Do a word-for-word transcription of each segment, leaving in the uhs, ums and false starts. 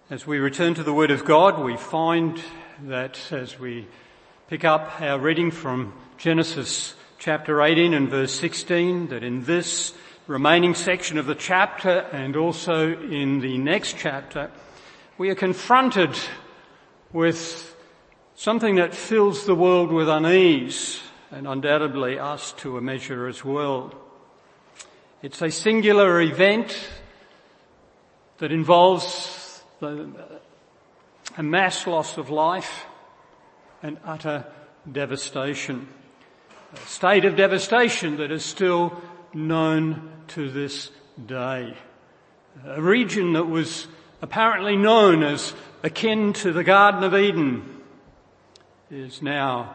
As we return to the Word of God, we find that as we pick up our reading from Genesis chapter eighteen and verse sixteen, that in this remaining section of the chapter and also in the next chapter, we are confronted with something that fills the world with unease, and undoubtedly us to a measure as well. It's a singular event that involves the, a mass loss of life and utter devastation. A state of devastation that is still known to this day. A region that was apparently known as akin to the Garden of Eden is now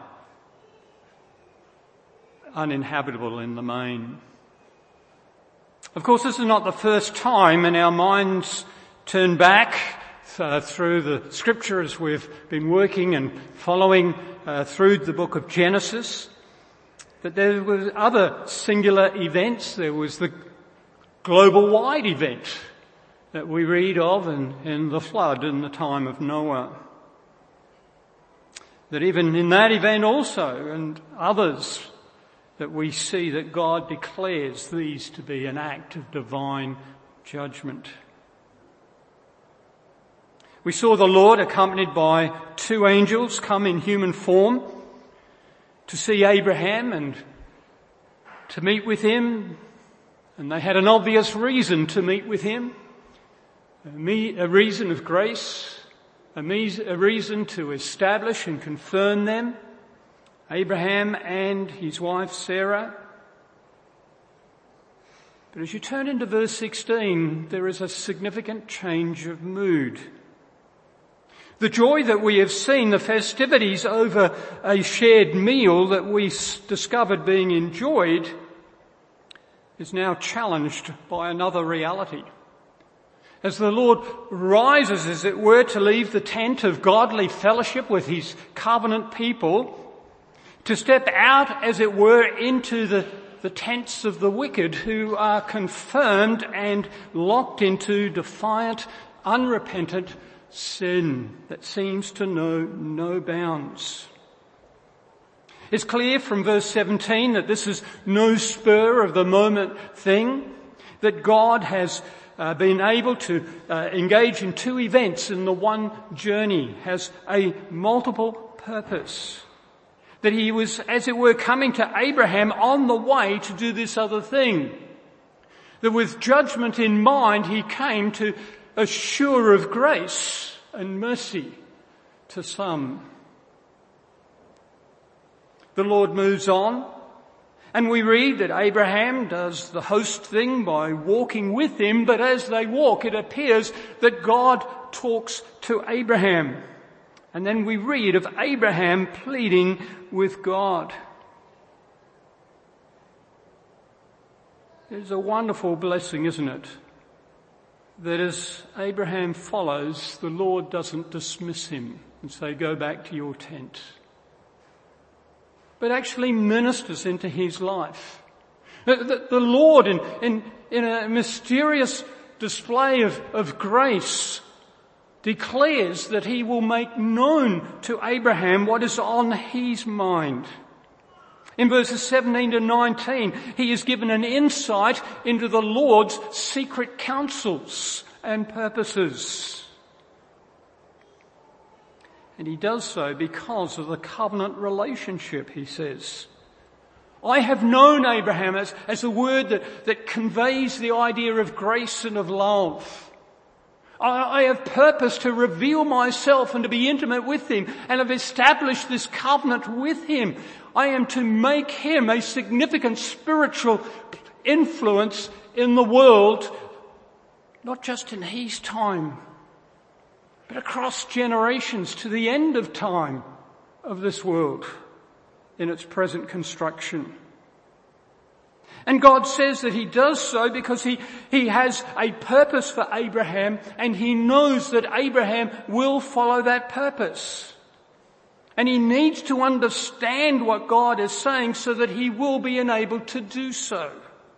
uninhabitable in the main. Of course, this is not the first time, and our minds turn back uh, through the scripture as we've been working and following uh, through the book of Genesis. But there were other singular events. There was the global wide event that we read of in, in the flood in the time of Noah. That even in that event also, and others, that we see that God declares these to be an act of divine judgment. We saw the Lord accompanied by two angels come in human form to see Abraham and to meet with him, and they had an obvious reason to meet with him, a reason of grace, a reason to establish and confirm them, Abraham and his wife Sarah. But as you turn into verse sixteen, there is a significant change of mood. The joy that we have seen, the festivities over a shared meal that we discovered being enjoyed, is now challenged by another reality. As the Lord rises, as it were, to leave the tent of godly fellowship with his covenant people, to step out, as it were, into the, the tents of the wicked who are confirmed and locked into defiant, unrepentant sin that seems to know no bounds. It's clear from verse seventeen that this is no spur of the moment thing, that God has uh, been able to uh, engage in two events in the one journey, has a multiple purpose. That he was, as it were, coming to Abraham on the way to do this other thing. That with judgment in mind, he came to assure of grace and mercy to some. The Lord moves on, and we read that Abraham does the host thing by walking with him, but as they walk, it appears that God talks to Abraham. And then we read of Abraham pleading with God. It's a wonderful blessing, isn't it? That as Abraham follows, the Lord doesn't dismiss him and say, go back to your tent, but actually ministers into his life. The, the Lord, in, in, in a mysterious display of, of grace, declares that he will make known to Abraham what is on his mind. In verses seventeen to nineteen, he is given an insight into the Lord's secret counsels and purposes. And he does so because of the covenant relationship, he says. I have known Abraham as, as a word that, that conveys the idea of grace and of love. I, I have purposed to reveal myself and to be intimate with him, and have established this covenant with him. I am to make him a significant spiritual influence in the world, not just in his time, but across generations to the end of time of this world in its present construction. And God says that he does so because he, he has a purpose for Abraham, and he knows that Abraham will follow that purpose. And he needs to understand what God is saying so that he will be enabled to do so.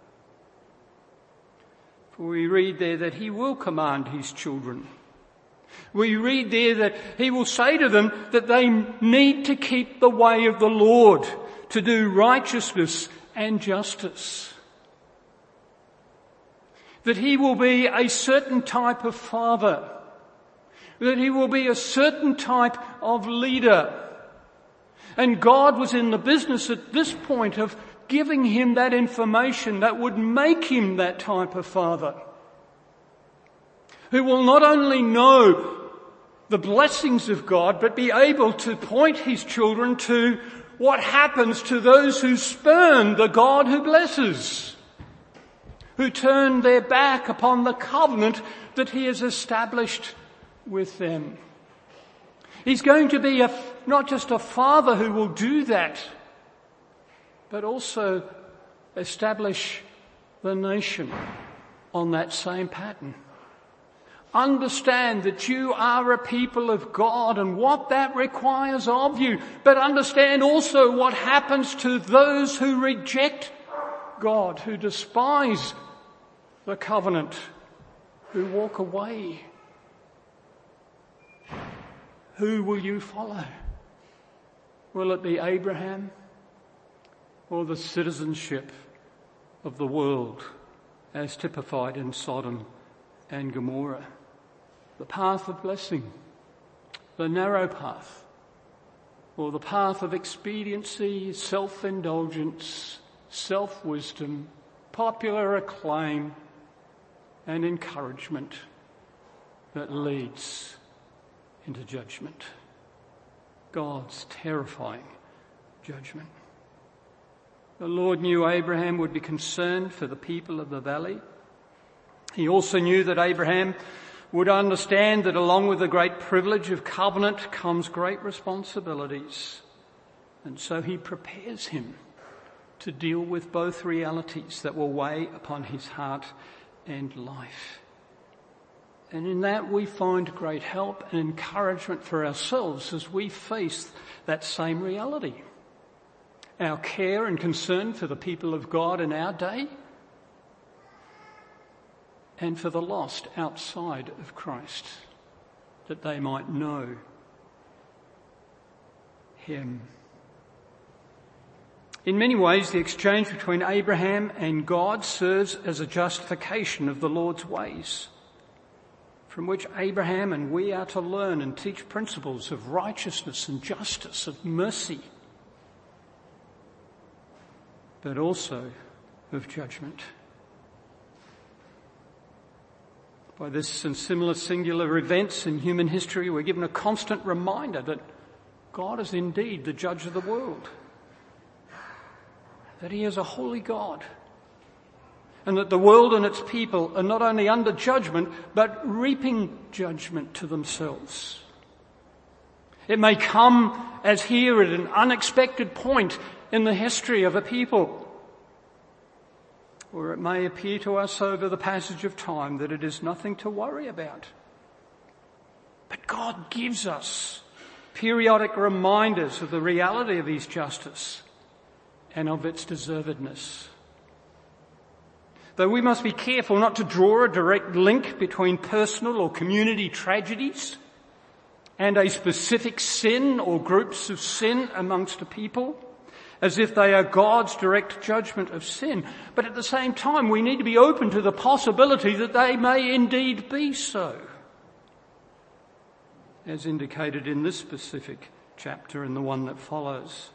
For we read there that he will command his children. We read there that he will say to them that they need to keep the way of the Lord, to do righteousness and justice. That he will be a certain type of father. That he will be a certain type of leader. And God was in the business at this point of giving him that information that would make him that type of father. Who will not only know the blessings of God, but be able to point his children to what happens to those who spurn the God who blesses, who turn their back upon the covenant that he has established with them. He's going to be a, not just a father who will do that, but also establish the nation on that same pattern. Understand that you are a people of God and what that requires of you, but understand also what happens to those who reject God, who despise the covenant, who walk away. Who will you follow? Will it be Abraham or the citizenship of the world as typified in Sodom and Gomorrah? The path of blessing, the narrow path, or the path of expediency, self-indulgence, self-wisdom, popular acclaim, and encouragement that leads into judgment. God's terrifying judgment. The Lord knew Abraham would be concerned for the people of the valley. He also knew that Abraham would understand that along with the great privilege of covenant comes great responsibilities. And so he prepares him to deal with both realities that will weigh upon his heart and life. And in that we find great help and encouragement for ourselves as we face that same reality. Our care and concern for the people of God in our day, and for the lost outside of Christ, that they might know him. In many ways, the exchange between Abraham and God serves as a justification of the Lord's ways, from which Abraham and we are to learn and teach principles of righteousness and justice, of mercy, but also of judgment. By this and similar singular events in human history, we're given a constant reminder that God is indeed the judge of the world, that he is a holy God, and that the world and its people are not only under judgment, but reaping judgment to themselves. It may come as here at an unexpected point in the history of a people, or it may appear to us over the passage of time that it is nothing to worry about. But God gives us periodic reminders of the reality of his justice and of its deservedness. Though we must be careful not to draw a direct link between personal or community tragedies and a specific sin or groups of sin amongst a people, as if they are God's direct judgment of sin. But at the same time, we need to be open to the possibility that they may indeed be so, as indicated in this specific chapter and the one that follows.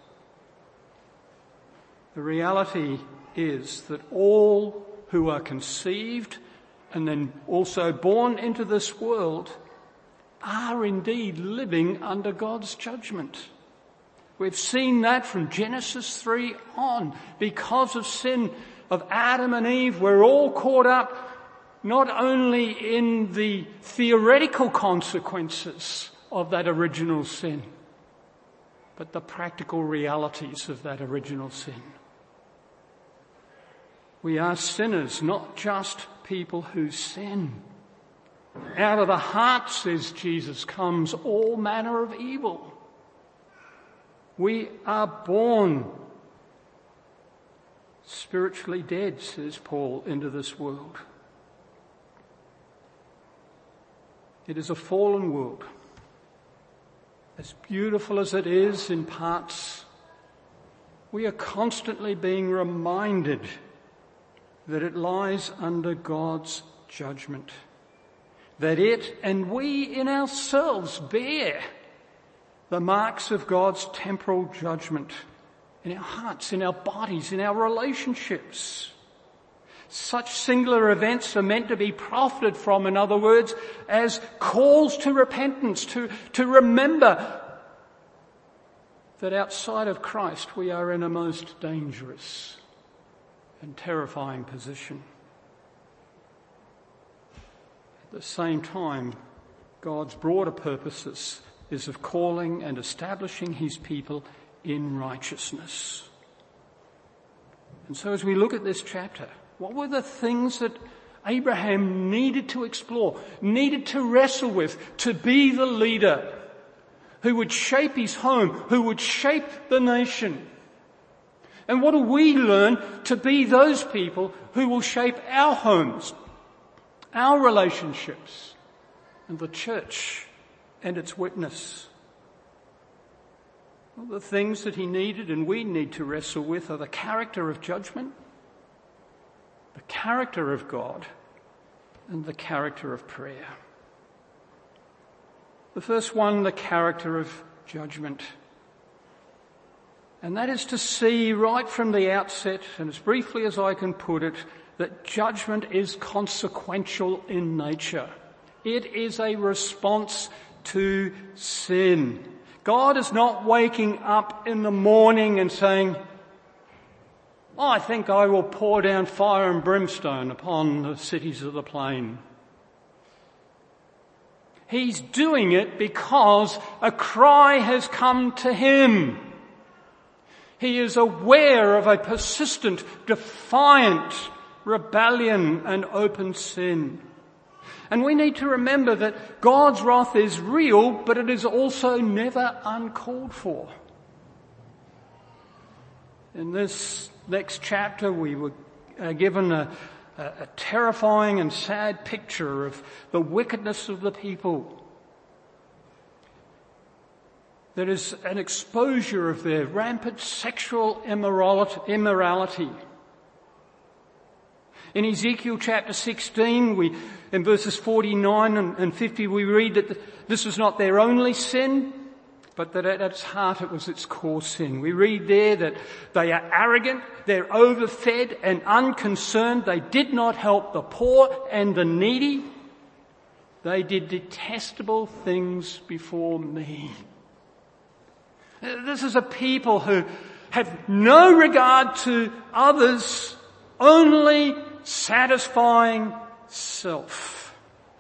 The reality is that all who are conceived and then also born into this world are indeed living under God's judgment. We've seen that from Genesis three on. Because of sin of Adam and Eve, we're all caught up not only in the theoretical consequences of that original sin, but the practical realities of that original sin. We are sinners, not just people who sin. Out of the heart, says Jesus, comes all manner of evil. We are born spiritually dead, says Paul, into this world. It is a fallen world. As beautiful as it is in parts, we are constantly being reminded that it lies under God's judgment, that it and we in ourselves bear the marks of God's temporal judgment in our hearts, in our bodies, in our relationships. Such singular events are meant to be profited from, in other words, as calls to repentance, to, to remember that outside of Christ we are in a most dangerous and terrifying position. At the same time, God's broader purposes is of calling and establishing his people in righteousness. And so as we look at this chapter, what were the things that Abraham needed to explore, needed to wrestle with, to be the leader who would shape his home, who would shape the nation? And what do we learn to be those people who will shape our homes, our relationships, and the church and its witness? Well, the things that he needed and we need to wrestle with are the character of judgment, the character of God, and the character of prayer. The first one, the character of judgment. And that is to see right from the outset, and as briefly as I can put it, that judgment is consequential in nature. It is a response to sin. God is not waking up in the morning and saying, oh, I think I will pour down fire and brimstone upon the cities of the plain. He's doing it because a cry has come to him. He is aware of a persistent, defiant rebellion and open sin. And we need to remember that God's wrath is real, but it is also never uncalled for. In this next chapter, we were given a, a, a terrifying and sad picture of the wickedness of the people. There is an exposure of their rampant sexual immorality. In Ezekiel chapter sixteen, we, in verses forty-nine and fifty, we read that this was not their only sin, but that at its heart it was its core sin. We read there that they are arrogant, they're overfed and unconcerned. They did not help the poor and the needy. They did detestable things before me. This is a people who have no regard to others, only satisfying self,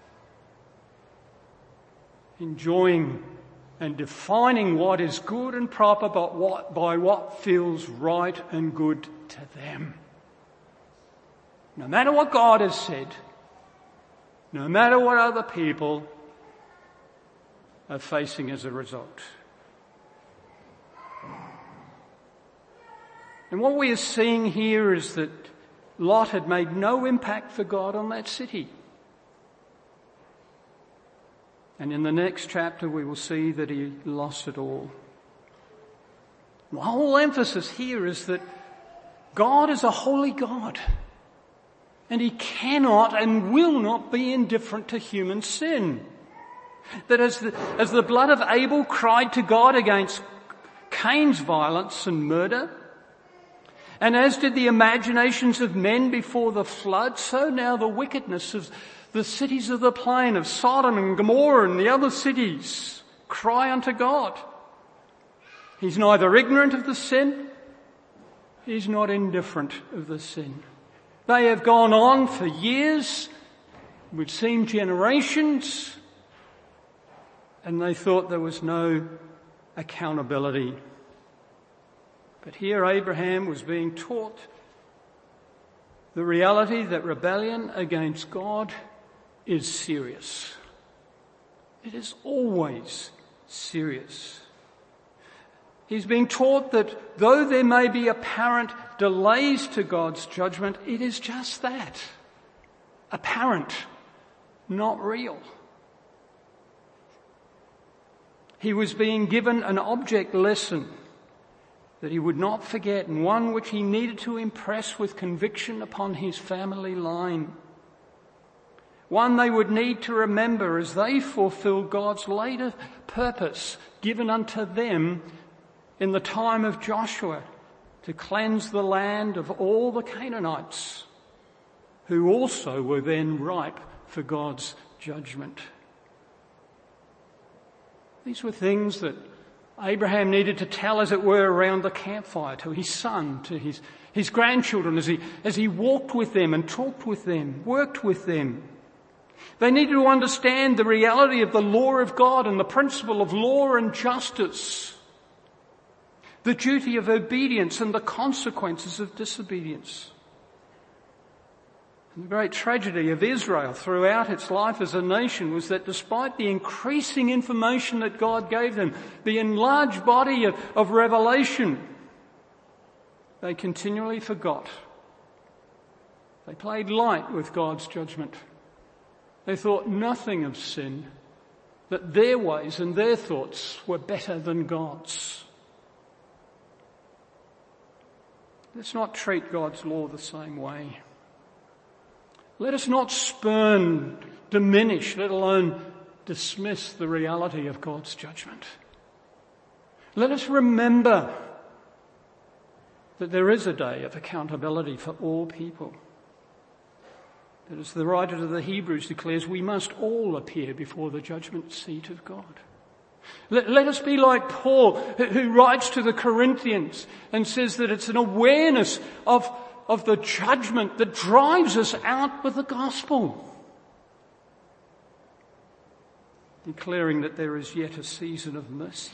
enjoying and defining what is good and proper but what, by what feels right and good to them. No matter what God has said, no matter what other people are facing as a result. And what we are seeing here is that Lot had made no impact for God on that city. And in the next chapter we will see that he lost it all. The whole emphasis here is that God is a holy God. And he cannot and will not be indifferent to human sin. That as the, as the blood of Abel cried to God against Cain's violence and murder, and as did the imaginations of men before the flood, so now the wickedness of the cities of the plain of Sodom and Gomorrah and the other cities cry unto God. He's neither ignorant of the sin, he's not indifferent of the sin. They have gone on for years, it would seem generations, and they thought there was no accountability. But here Abraham was being taught the reality that rebellion against God is serious. It is always serious. He's being taught that though there may be apparent delays to God's judgment, it is just that. Apparent, not real. He was being given an object lesson that he would not forget, and one which he needed to impress with conviction upon his family line. One they would need to remember as they fulfill God's later purpose given unto them in the time of Joshua to cleanse the land of all the Canaanites, who also were then ripe for God's judgment. These were things that Abraham needed to tell, as it were, around the campfire to his son, to his, his grandchildren, as he, as he walked with them and talked with them, worked with them. They needed to understand the reality of the law of God and the principle of law and justice, the duty of obedience and the consequences of disobedience. And the great tragedy of Israel throughout its life as a nation was that despite the increasing information that God gave them, the enlarged body of, of revelation, they continually forgot. They played light with God's judgment. They thought nothing of sin, that their ways and their thoughts were better than God's. Let's not treat God's law the same way. Let us not spurn, diminish, let alone dismiss the reality of God's judgment. Let us remember that there is a day of accountability for all people. That, as the writer to the Hebrews declares, we must all appear before the judgment seat of God. Let, let us be like Paul, who writes to the Corinthians and says that it's an awareness of of the judgment that drives us out with the gospel, declaring that there is yet a season of mercy.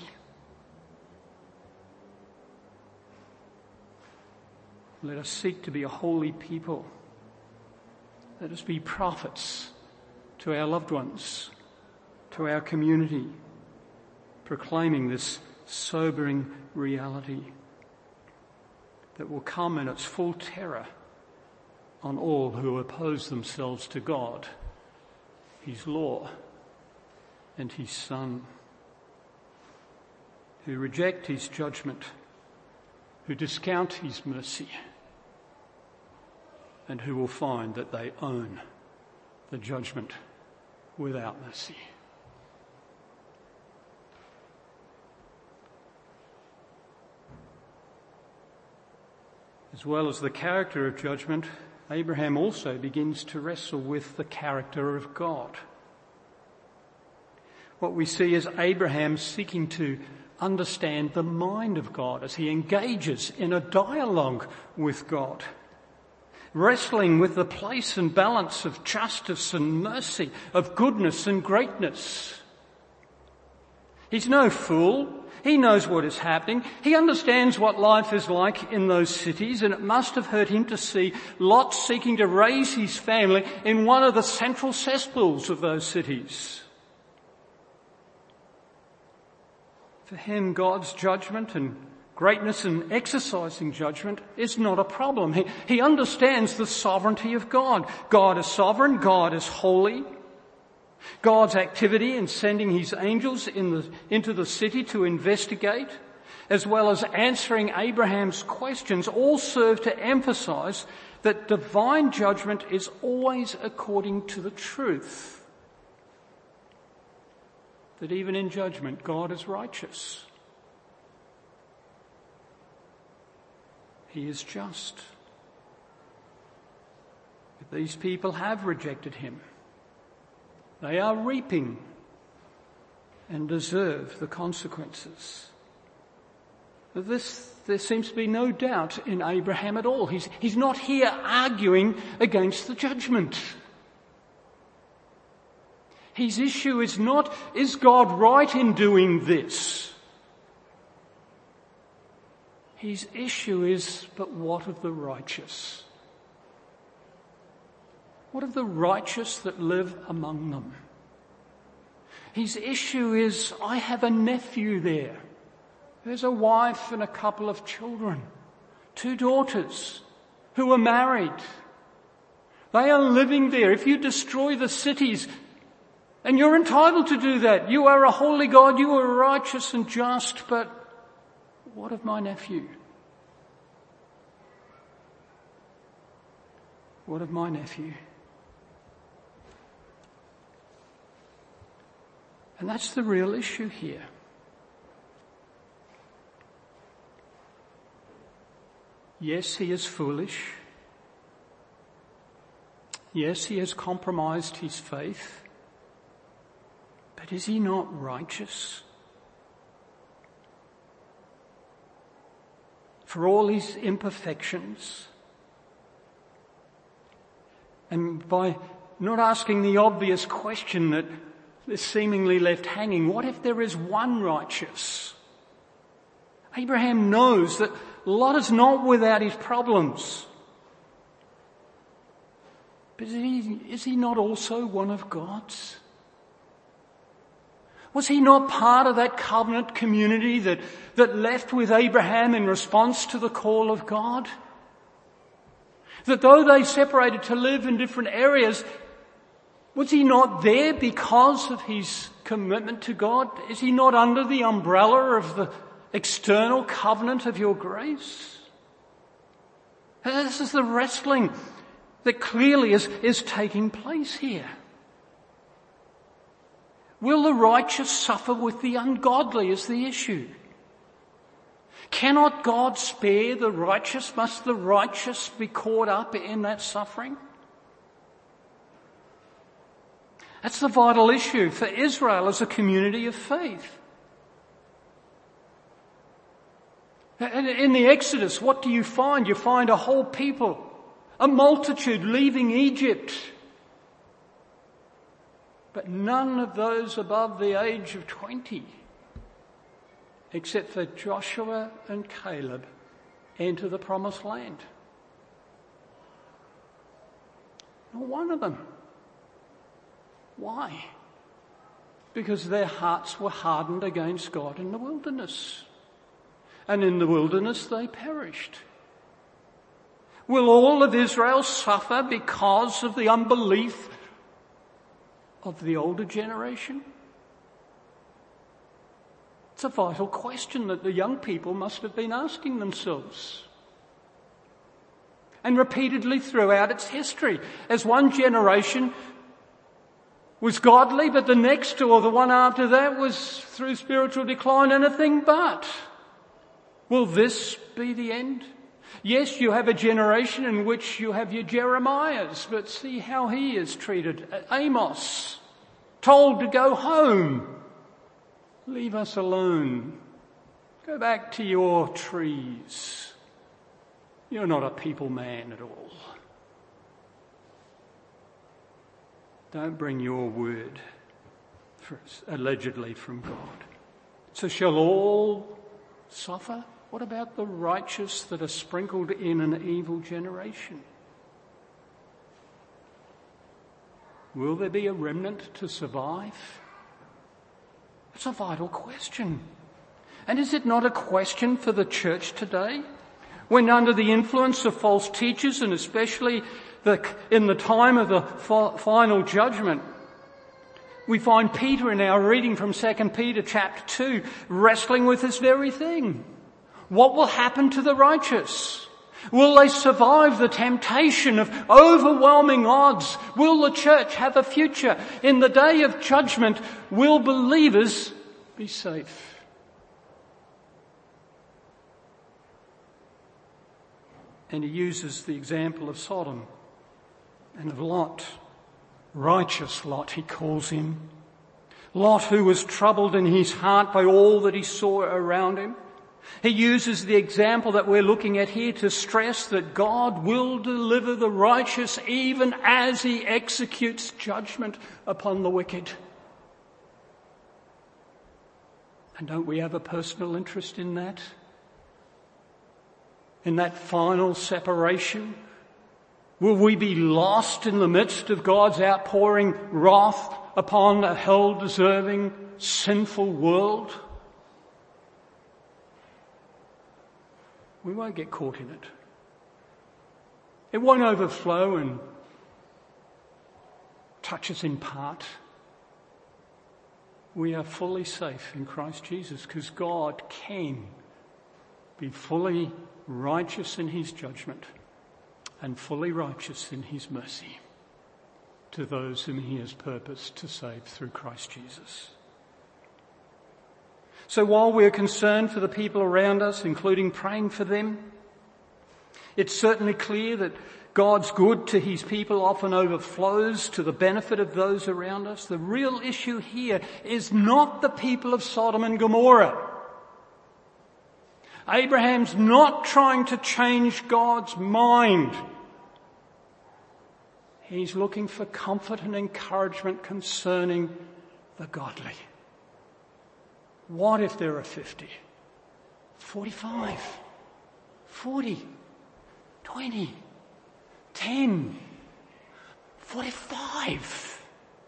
Let us seek to be a holy people. Let us be prophets to our loved ones, to our community, proclaiming this sobering reality that will come in its full terror on all who oppose themselves to God, his law, and his Son, who reject his judgment, who discount his mercy, and who will find that they own the judgment without mercy. As well as the character of judgment, Abraham also begins to wrestle with the character of God. What we see is Abraham seeking to understand the mind of God as he engages in a dialogue with God, wrestling with the place and balance of justice and mercy, of goodness and greatness. He's no fool. He knows what is happening. He understands what life is like in those cities, and it must have hurt him to see Lot seeking to raise his family in one of the central cesspools of those cities. For him, God's judgment and greatness in exercising judgment is not a problem. He, he understands the sovereignty of God. God is sovereign. God is holy. God's activity in sending his angels in the, into the city to investigate, as well as answering Abraham's questions, all serve to emphasize that divine judgment is always according to the truth. That even in judgment, God is righteous. He is just. If these people have rejected him, they are reaping and deserve the consequences. This, there seems to be no doubt in Abraham at all. He's, he's not here arguing against the judgment. His issue is not, is God right in doing this? His issue is, but what of the righteous? What of the righteous that live among them? His issue is, I have a nephew there. There's a wife and a couple of children, two daughters who are married. They are living there. If you destroy the cities And you're entitled to do that. You are a holy God, you are righteous and just, but what of my nephew? What of my nephew? And that's the real issue here. Yes, he is foolish. Yes, he has compromised his faith. But is he not righteous? For all his imperfections, and by not asking the obvious question that is seemingly left hanging, what if there is one righteous? Abraham knows that Lot is not without his problems. But is he, is he not also one of God's? Was he not part of that covenant community that, that left with Abraham in response to the call of God? That though they separated to live in different areas, was he not there because of his commitment to God? Is he not under the umbrella of the external covenant of your grace? And this is the wrestling that clearly is, is taking place here. Will the righteous suffer with the ungodly is the issue. Cannot God spare the righteous? Must the righteous be caught up in that suffering? That's the vital issue for Israel as a community of faith. In the Exodus, what do you find? You find a whole people, a multitude leaving Egypt. But none of those above the age of twenty, except for Joshua and Caleb, enter the promised land. Not one of them. Why? Because their hearts were hardened against God in the wilderness. And in the wilderness they perished. Will all of Israel suffer because of the unbelief of the older generation? It's a vital question that the young people must have been asking themselves. And repeatedly throughout its history, as one generation was godly, but the next or the one after that was through spiritual decline anything but. Will this be the end? Yes, you have a generation in which you have your Jeremiahs, but see how he is treated. Amos, told to go home. Leave us alone. Go back to your trees. You're not a people man at all. Don't bring your word, for, allegedly from God. So shall all suffer? What about the righteous that are sprinkled in an evil generation? Will there be a remnant to survive? It's a vital question. And is it not a question for the church today? When under the influence of false teachers, and especially the, in the time of the fi- final judgment, we find Peter in our reading from Second Peter chapter two wrestling with this very thing. What will happen to the righteous? Will they survive the temptation of overwhelming odds? Will the church have a future? In the day of judgment, will believers be safe? And he uses the example of Sodom and of Lot. Righteous Lot, he calls him. Lot, who was troubled in his heart by all that he saw around him. He uses the example that we're looking at here to stress that God will deliver the righteous even as he executes judgment upon the wicked. And don't we have a personal interest in that? In that final separation? Will we be lost in the midst of God's outpouring wrath upon a hell-deserving, sinful world? We won't get caught in it. It won't overflow and touch us in part. we are fully safe in Christ Jesus, because God can be fully righteous in his judgment and fully righteous in his mercy to those whom he has purposed to save through Christ Jesus. So while we're concerned for the people around us, including praying for them, it's certainly clear that God's good to his people often overflows to the benefit of those around us. The real issue here is not the people of Sodom and Gomorrah. Abraham's not trying to change God's mind. He's looking for comfort and encouragement concerning the godly. What if there are fifty, forty-five, forty, twenty, ten, forty-five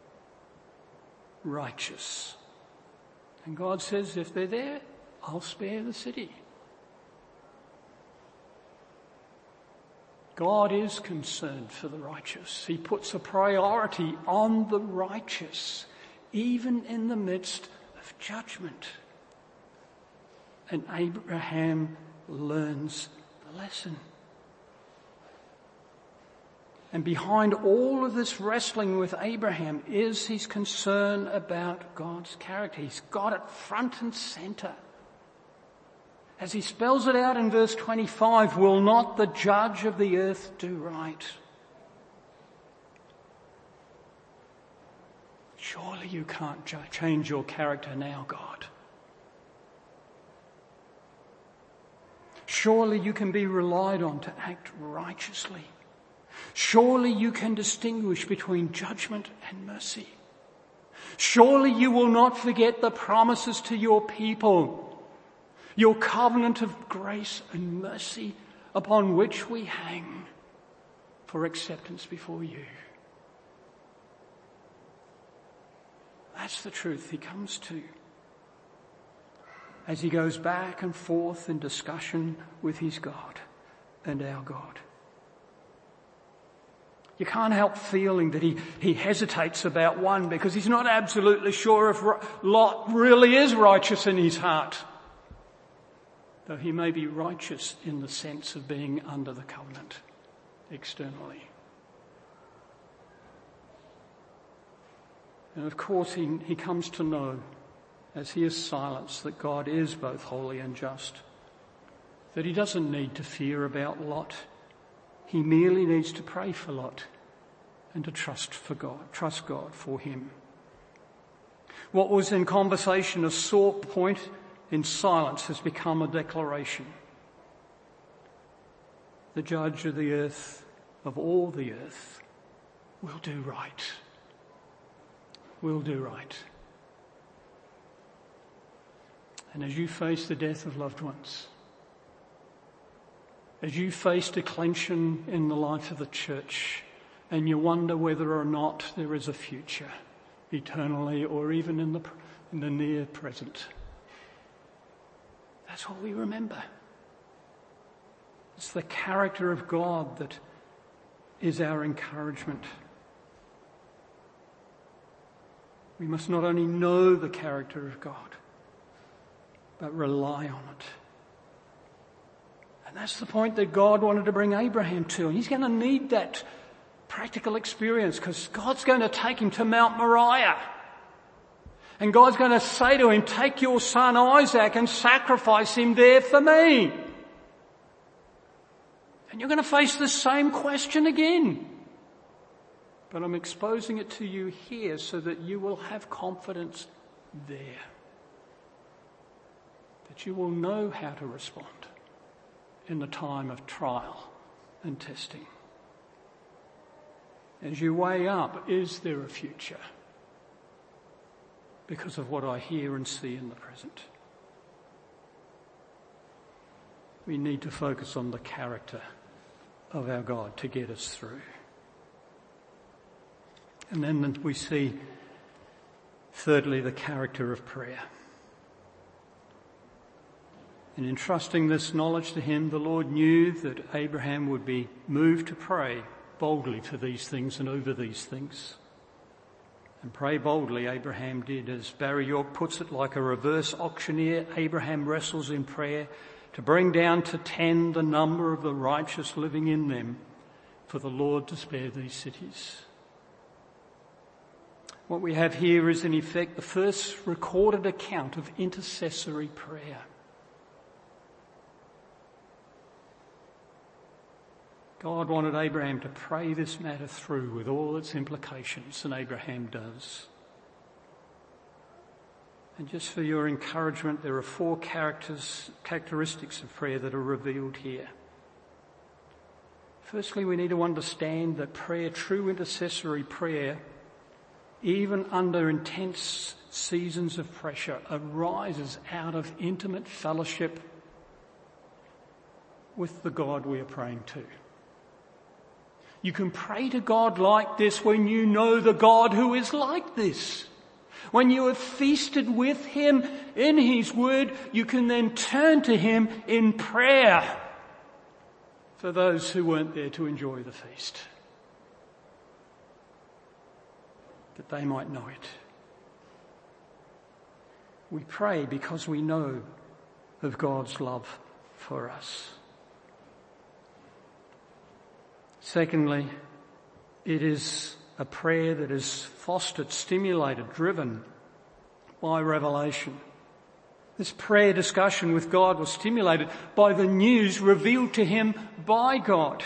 righteous? And God says, if they're there, I'll spare the city. God is concerned for the righteous. He puts a priority on the righteous, even in the midst of judgment. And Abraham learns the lesson. And behind all of this wrestling with Abraham is his concern about God's character. He's got it front and center. As he spells it out in verse twenty-five, will not the judge of the earth do right? Surely you can't ju- change your character now, God. Surely you can be relied on to act righteously. Surely you can distinguish between judgment and mercy. Surely you will not forget the promises to your people, your covenant of grace and mercy upon which we hang for acceptance before you. That's the truth he comes to as he goes back and forth in discussion with his God and our God. You can't help feeling that he, he hesitates about one because he's not absolutely sure if Lot really is righteous in his heart, though he may be righteous in the sense of being under the covenant externally. And of course he, he comes to know, as he is silenced, that God is both holy and just, that he doesn't need to fear about Lot. He merely needs to pray for Lot and to trust for God, trust God for him. What was in conversation a sore point in silence has become a declaration. The judge of the earth, of all the earth, will do right. Will do right. And as you face the death of loved ones, as you face declension in the life of the church, and you wonder whether or not there is a future, eternally or even in the, in the near present, that's what we remember. It's the character of God that is our encouragement. We must not only know the character of God, but rely on it. And that's the point that God wanted to bring Abraham to. And he's going to need that practical experience because God's going to take him to Mount Moriah. And God's going to say to him, take your son Isaac and sacrifice him there for me. And you're going to face the same question again. But I'm exposing it to you here so that you will have confidence there. That you will know how to respond in the time of trial and testing. As you weigh up, is there a future? Because of what I hear and see in the present. We need to focus on the character of our God to get us through. And then we see, thirdly, the character of prayer. In entrusting this knowledge to him, the Lord knew that Abraham would be moved to pray boldly for these things and over these things. And pray boldly, Abraham did. As Barry York puts it, like a reverse auctioneer, Abraham wrestles in prayer to bring down to ten the number of the righteous living in them, for the Lord to spare these cities. What we have here is in effect the first recorded account of intercessory prayer. God wanted Abraham to pray this matter through with all its implications, and Abraham does. And just for your encouragement, there are four characters, characteristics of prayer that are revealed here. Firstly, we need to understand that prayer, true intercessory prayer, even under intense seasons of pressure, arises out of intimate fellowship with the God we are praying to. You can pray to God like this when you know the God who is like this. When you have feasted with him in his word, you can then turn to him in prayer for those who weren't there to enjoy the feast, that they might know it. We pray because we know of God's love for us. Secondly, it is a prayer that is fostered, stimulated, driven by revelation. This prayer discussion with God was stimulated by the news revealed to him by God.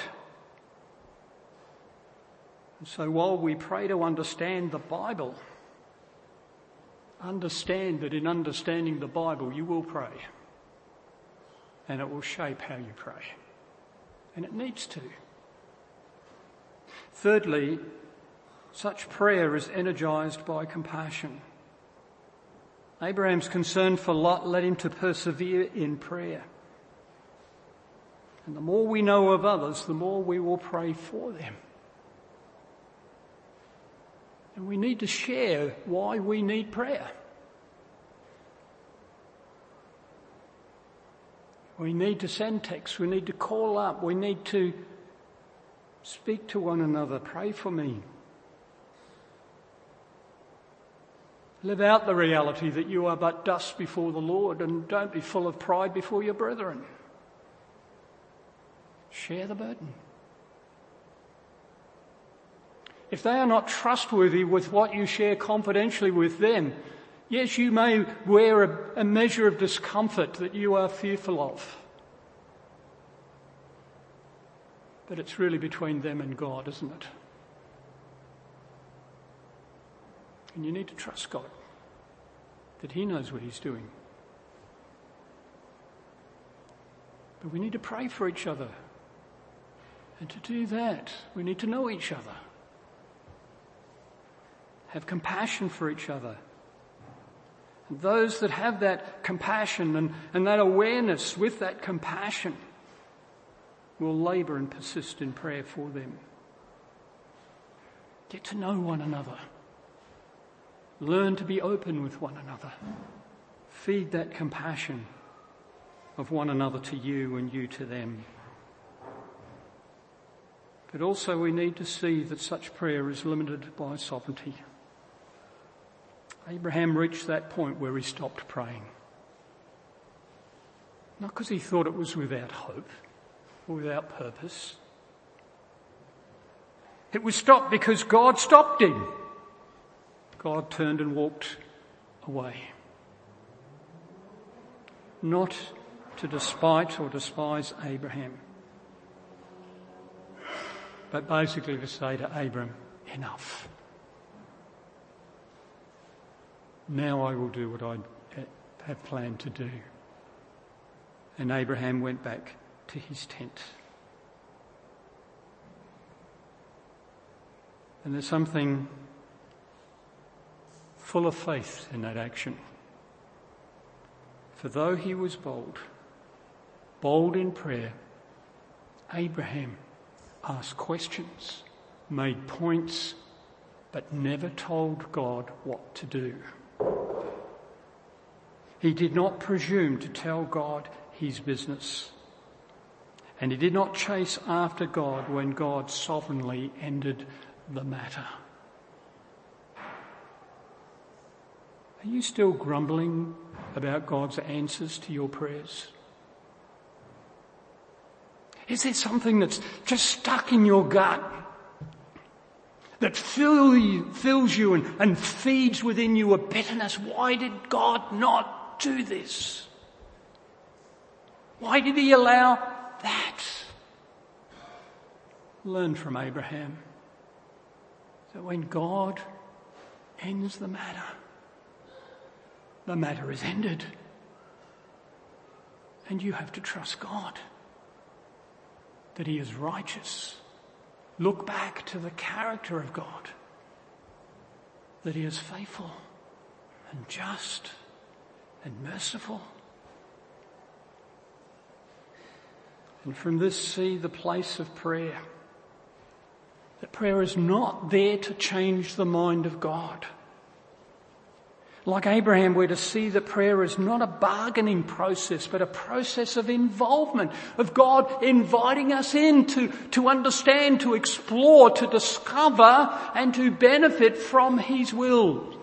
And so while we pray to understand the Bible, understand that in understanding the Bible you will pray. And it will shape how you pray. And it needs to. Thirdly, such prayer is energized by compassion. Abraham's concern for Lot led him to persevere in prayer. And the more we know of others, the more we will pray for them. And we need to share why we need prayer. We need to send texts, we need to call up, we need to speak to one another, pray for me. Live out the reality that you are but dust before the Lord, and don't be full of pride before your brethren. Share the burden. If they are not trustworthy with what you share confidentially with them, yes, you may wear a, a measure of discomfort that you are fearful of. But it's really between them and God, isn't it? And you need to trust God, that he knows what he's doing. But we need to pray for each other. And to do that, we need to know each other. Have compassion for each other. And those that have that compassion and, and that awareness with that compassion will labour and persist in prayer for them. Get to know one another. Learn to be open with one another. Feed that compassion of one another to you and you to them. But also we need to see that such prayer is limited by sovereignty. Abraham reached that point where he stopped praying. Not because he thought it was without hope or without purpose. It was stopped because God stopped him. God turned and walked away. Not to despite or despise Abraham, but basically to say to Abram, enough. Now I will do what I have planned to do. And Abraham went back to his tent. And there's something full of faith in that action. For though he was bold, bold in prayer, Abraham asked questions, made points, but never told God what to do. He did not presume to tell God his business. And he did not chase after God when God sovereignly ended the matter. Are you still grumbling about God's answers to your prayers? Is there something that's just stuck in your gut that fill you, fills you and, and feeds within you a bitterness? Why did God not do this? Why did he allow that? Learn from Abraham that when God ends the matter, the matter is ended. And you have to trust God that he is righteous. Look back to the character of God, that he is faithful and just and merciful. And from this, see the place of prayer. That prayer is not there to change the mind of God. Like Abraham, we're to see that prayer is not a bargaining process, but a process of involvement, of God inviting us in to, to understand, to explore, to discover, and to benefit from his will,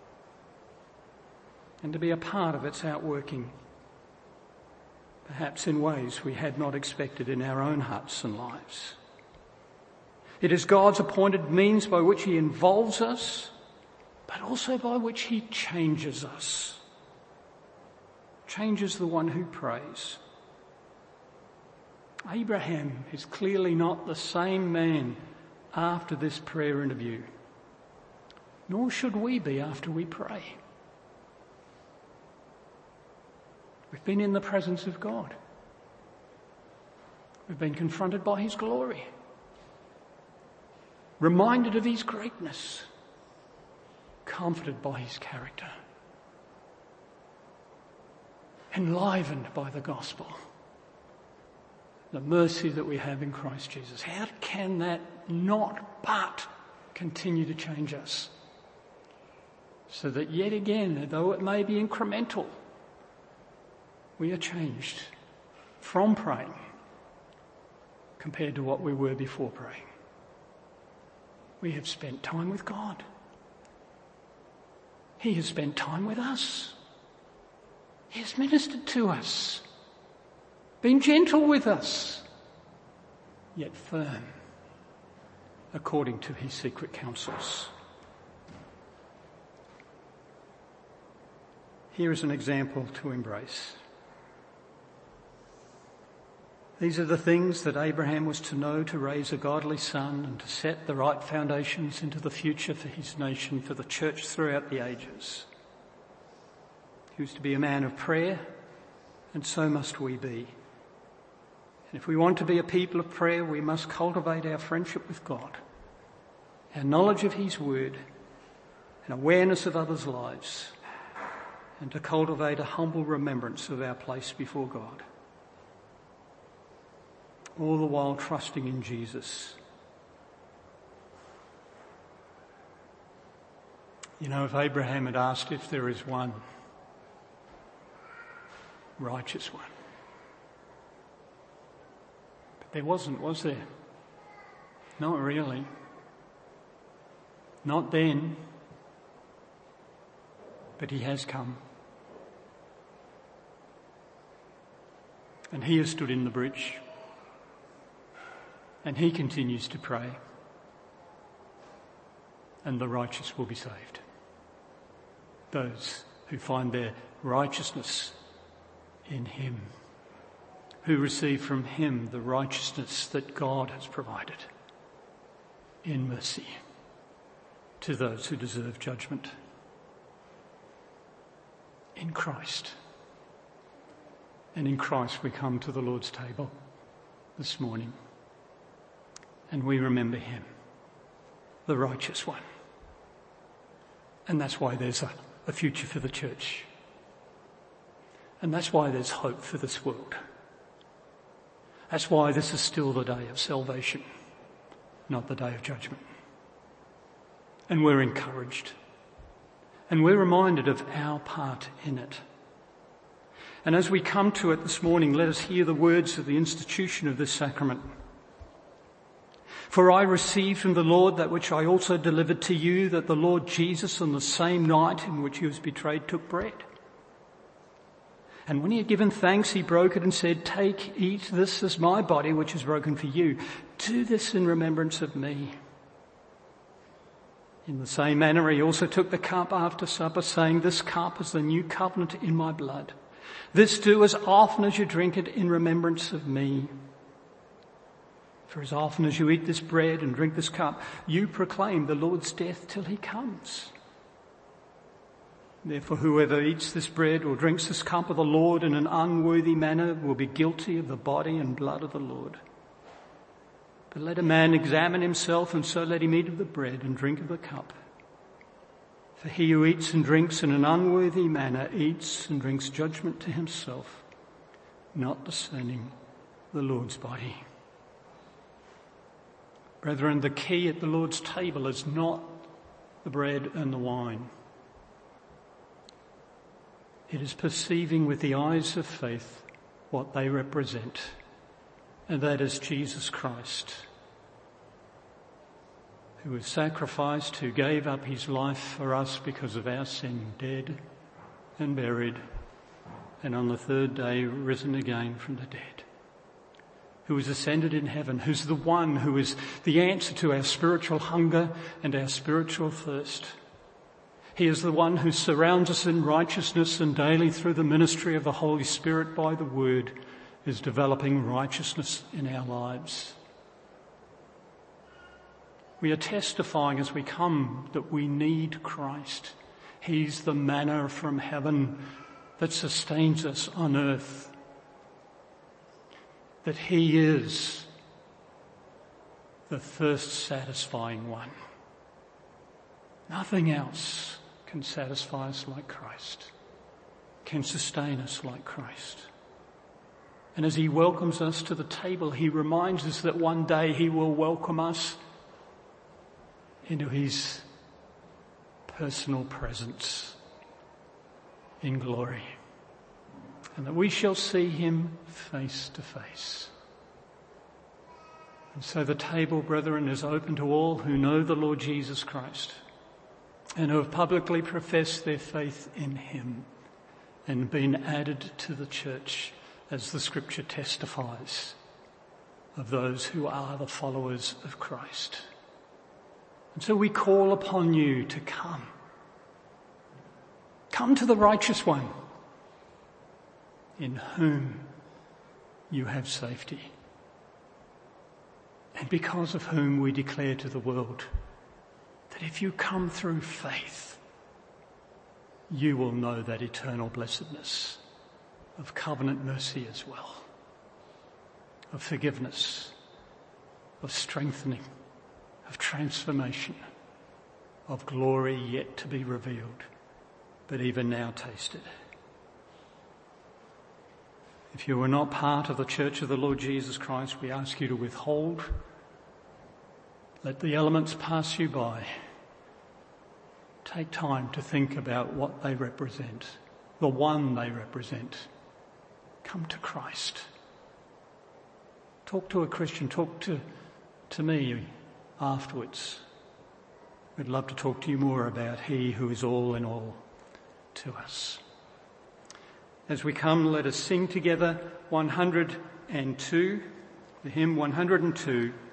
and to be a part of its outworking, perhaps in ways we had not expected in our own hearts and lives. It is God's appointed means by which he involves us, but also by which he changes us. Changes the one who prays. Abraham is clearly not the same man after this prayer interview, nor should we be after we pray. We've been in the presence of God. We've been confronted by his glory, reminded of his greatness, comforted by his character, enlivened by the gospel, the mercy that we have in Christ Jesus. How can that not but continue to change us? So that yet again, though it may be incremental, we are changed from praying compared to what we were before praying. We have spent time with God. He has spent time with us. He has ministered to us, been gentle with us, yet firm according to his secret counsels. Here is an example to embrace. These are the things that Abraham was to know to raise a godly son and to set the right foundations into the future for his nation, for the church throughout the ages. He was to be a man of prayer, and so must we be. And if we want to be a people of prayer, we must cultivate our friendship with God, our knowledge of his word, and awareness of others' lives, and to cultivate a humble remembrance of our place before God. All the while trusting in Jesus. You know, if Abraham had asked if there is one righteous one, but there wasn't, was there? Not really. Not then. But he has come. And he has stood in the bridge. And he continues to pray, and the righteous will be saved. Those who find their righteousness in him, who receive from him the righteousness that God has provided in mercy to those who deserve judgment. In Christ. And in Christ we come to the Lord's table this morning. And we remember him, the righteous one. And that's why there's a, a future for the church. And that's why there's hope for this world. That's why this is still the day of salvation, not the day of judgment. And we're encouraged. And we're reminded of our part in it. And as we come to it this morning, let us hear the words of the institution of this sacrament. For I received from the Lord that which I also delivered to you, that the Lord Jesus on the same night in which he was betrayed took bread. And when he had given thanks, he broke it and said, "Take, eat, this is my body which is broken for you. Do this in remembrance of me." In the same manner he also took the cup after supper, saying, "This cup is the new covenant in my blood. This do as often as you drink it in remembrance of me. For as often as you eat this bread and drink this cup, you proclaim the Lord's death till he comes. Therefore whoever eats this bread or drinks this cup of the Lord in an unworthy manner will be guilty of the body and blood of the Lord. But let a man examine himself, and so let him eat of the bread and drink of the cup. For he who eats and drinks in an unworthy manner eats and drinks judgment to himself, not discerning the Lord's body." Brethren, the key at the Lord's table is not the bread and the wine. It is perceiving with the eyes of faith what they represent, and that is Jesus Christ, who was sacrificed, who gave up his life for us because of our sin, dead and buried, and on the third day risen again from the dead, who is ascended in heaven, who's the one who is the answer to our spiritual hunger and our spiritual thirst. He is the one who surrounds us in righteousness, and daily through the ministry of the Holy Spirit by the Word is developing righteousness in our lives. We are testifying as we come that we need Christ. He's the manna from heaven that sustains us on earth. That he is the thirst-satisfying one. Nothing else can satisfy us like Christ, can sustain us like Christ. And as he welcomes us to the table, he reminds us that one day he will welcome us into his personal presence in glory, and that we shall see him face to face. And so the table, brethren, is open to all who know the Lord Jesus Christ and who have publicly professed their faith in him and been added to the church, as the scripture testifies of those who are the followers of Christ. And so we call upon you to come. Come to the righteous one, in whom you have safety, and because of whom we declare to the world that if you come through faith, you will know that eternal blessedness of covenant mercy as well, of forgiveness, of strengthening, of transformation, of glory yet to be revealed, but even now tasted. If you are not part of the Church of the Lord Jesus Christ, we ask you to withhold. Let the elements pass you by. Take time to think about what they represent, the one they represent. Come to Christ. Talk to a Christian. Talk to, to me afterwards. We'd love to talk to you more about he who is all in all to us. As we come, let us sing together one hundred two, the hymn one hundred two.